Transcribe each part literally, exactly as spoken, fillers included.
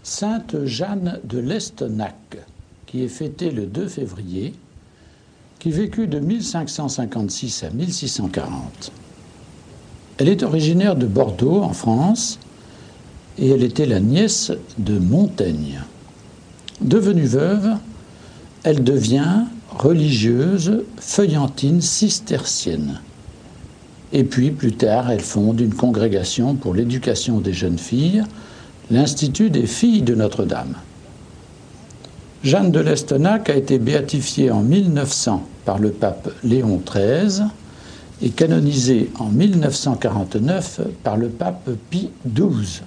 Sainte Jeanne de Lestenac, qui est fêtée le deux février, qui vécut de mille cinq cent cinquante-six à mille six cent quarante. Elle est originaire de Bordeaux, en France, et elle était la nièce de Montaigne. Devenue veuve, elle devient religieuse feuillantine cistercienne. Et puis, plus tard, elle fonde une congrégation pour l'éducation des jeunes filles, l'Institut des filles de Notre-Dame. Jeanne de Lestenac a été béatifiée en mille neuf cents par le pape Léon treize et canonisée en mille neuf cent quarante-neuf par le pape Pie douze.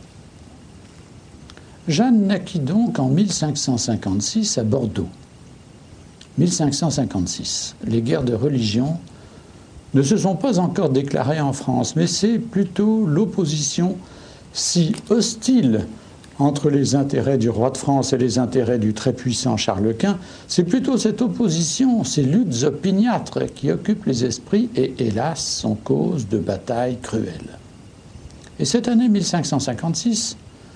Jeanne naquit donc en mille cinq cent cinquante-six à Bordeaux. mille cinq cent cinquante-six. Les guerres de religion ne se sont pas encore déclarées en France, mais c'est plutôt l'opposition si hostile entre les intérêts du roi de France et les intérêts du très puissant Charles Quint, c'est plutôt cette opposition, ces luttes opiniâtres qui occupent les esprits et, hélas, sont cause de batailles cruelles. Et cette année mille cinq cent cinquante-six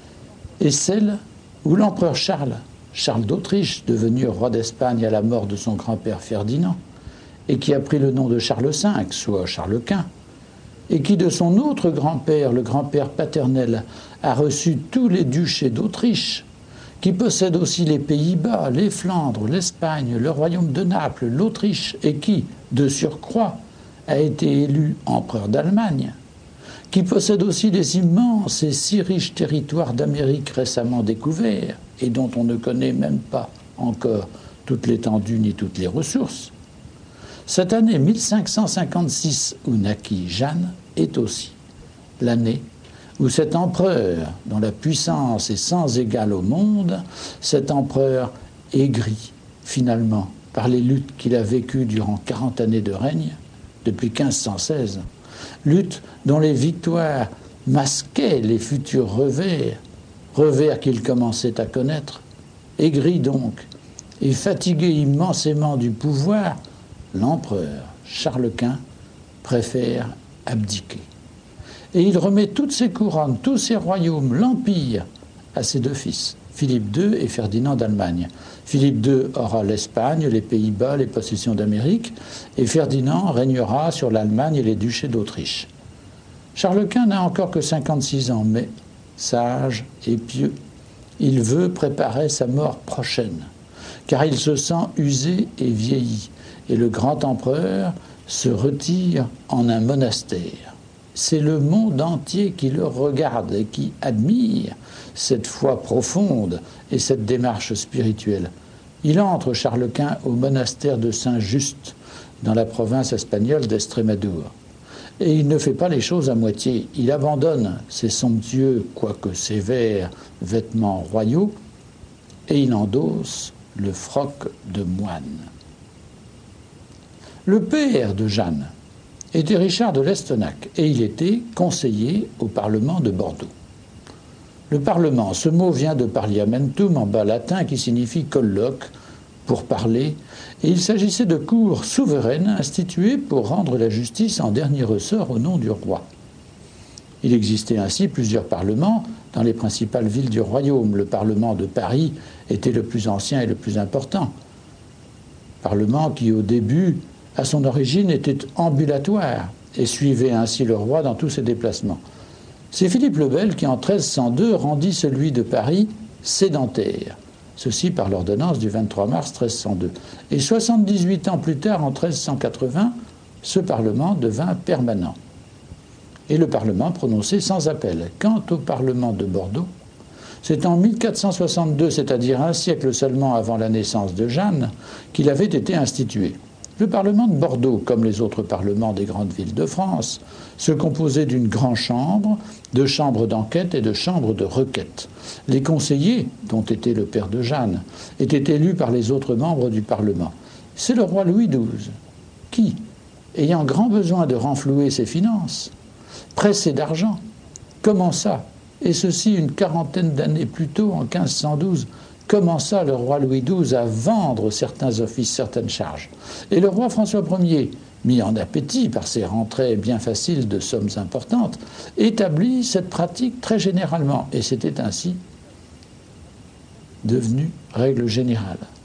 est celle où l'empereur Charles, Charles d'Autriche, devenu roi d'Espagne à la mort de son grand-père Ferdinand, et qui a pris le nom de Charles cinq, soit Charles Quint, et qui de son autre grand-père, le grand-père paternel, a reçu tous les duchés d'Autriche, qui possède aussi les Pays-Bas, les Flandres, l'Espagne, le royaume de Naples, l'Autriche, et qui, de surcroît, a été élu empereur d'Allemagne, qui possède aussi les immenses et si riches territoires d'Amérique récemment découverts, et dont on ne connaît même pas encore toute l'étendue ni toutes les ressources. Cette année mille cinq cent cinquante-six où naquit Jeanne est aussi l'année où cet empereur, dont la puissance est sans égale au monde, cet empereur aigri finalement par les luttes qu'il a vécues durant quarante années de règne, depuis quinze cent seize, luttes dont les victoires masquaient les futurs revers, revers qu'il commençait à connaître, aigri donc et fatigué immensément du pouvoir, l'empereur Charles Quint préfère abdiquer. Et il remet toutes ses couronnes, tous ses royaumes, l'Empire, à ses deux fils, Philippe deux et Ferdinand d'Allemagne. Philippe deux aura l'Espagne, les Pays-Bas, les possessions d'Amérique, et Ferdinand régnera sur l'Allemagne et les duchés d'Autriche. Charles Quint n'a encore que cinquante-six ans, mais sage et pieux, il veut préparer sa mort prochaine, car il se sent usé et vieilli. Et le grand empereur se retire en un monastère. C'est le monde entier qui le regarde et qui admire cette foi profonde et cette démarche spirituelle. Il entre, Charles Quint, au monastère de Saint-Just, dans la province espagnole d'Estrémadure. Et il ne fait pas les choses à moitié. Il abandonne ses somptueux, quoique sévères, vêtements royaux, et il endosse le froc de moine. Le père de Jeanne était Richard de Lestenac et il était conseiller au Parlement de Bordeaux. Le Parlement, ce mot vient de parliamentum en bas latin qui signifie colloque, pour parler, et il s'agissait de cours souveraines instituées pour rendre la justice en dernier ressort au nom du roi. Il existait ainsi plusieurs parlements dans les principales villes du royaume. Le Parlement de Paris était le plus ancien et le plus important. Parlement qui, au début, à son origine, était ambulatoire et suivait ainsi le roi dans tous ses déplacements. C'est Philippe le Bel qui, en treize cent deux, rendit celui de Paris sédentaire. Ceci par l'ordonnance du vingt-trois mars treize cent deux. Et soixante-dix-huit ans plus tard, en treize cent quatre-vingts, ce Parlement devint permanent. Et le Parlement prononçait sans appel. Quant au Parlement de Bordeaux, c'est en mille quatre cent soixante-deux, c'est-à-dire un siècle seulement avant la naissance de Jeanne, qu'il avait été institué. Le Parlement de Bordeaux, comme les autres parlements des grandes villes de France, se composait d'une grande chambre, de chambres d'enquête et de chambres de requête. Les conseillers, dont était le père de Jeanne, étaient élus par les autres membres du Parlement. C'est le roi Louis douze qui, ayant grand besoin de renflouer ses finances, pressé d'argent, commença, et ceci une quarantaine d'années plus tôt, en quinze cent douze, commença le roi Louis douze à vendre certains offices, certaines charges. Et le roi François Ier, mis en appétit par ses rentrées bien faciles de sommes importantes, établit cette pratique très généralement. Et c'était ainsi devenue règle générale.